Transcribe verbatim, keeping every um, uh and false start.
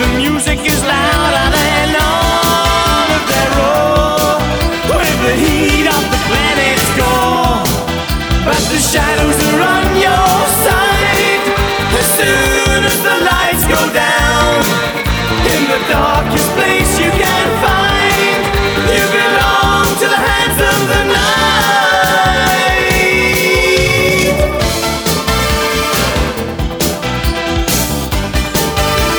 music is louder than all of their roar, with the heat of the planet's core. But the shadows are on your side as soon as the lights go down in the darkest